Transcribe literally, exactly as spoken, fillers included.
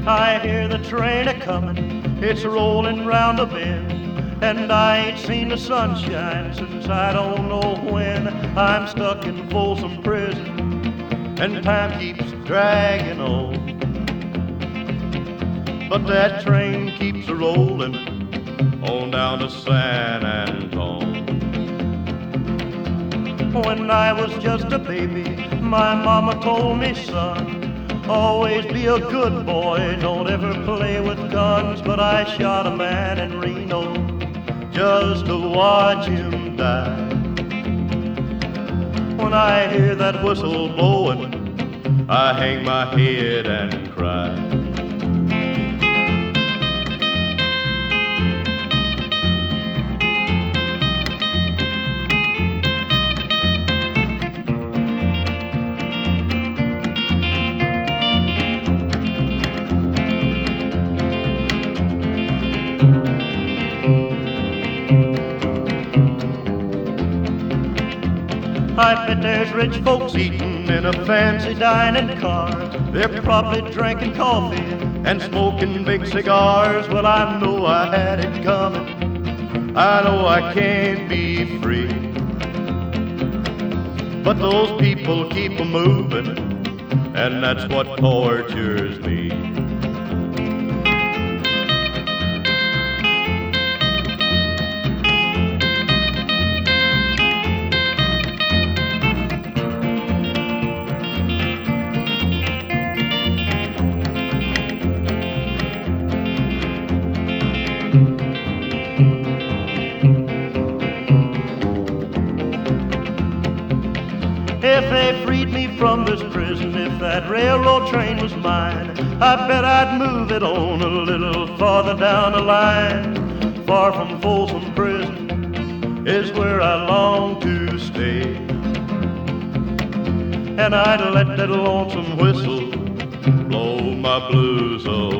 I hear the train a-comin', it's rolling round the bend, and I ain't seen the sunshine since I don't know when. I'm stuck in Folsom Prison, and time keeps dragging on, but that train keeps a-rollin' on down to San Antone. When I was just a baby, my mama told me, son, always be a good boy, don't ever play with guns. But I shot a man in Reno just to watch him die. When I hear that whistle blowing, I hang my head and cry. I bet there's rich folks eating in a fancy dining car. They're probably drinking coffee and smoking big cigars. Well, I know I had it coming, I know I can't be free, but those people keep a-moving, and that's what tortures me. If they freed me from this prison, if that railroad train was mine, I bet I'd move it on a little farther down the line. Far from Folsom Prison is where I long to stay, and I'd let that lonesome whistle blow my blues away.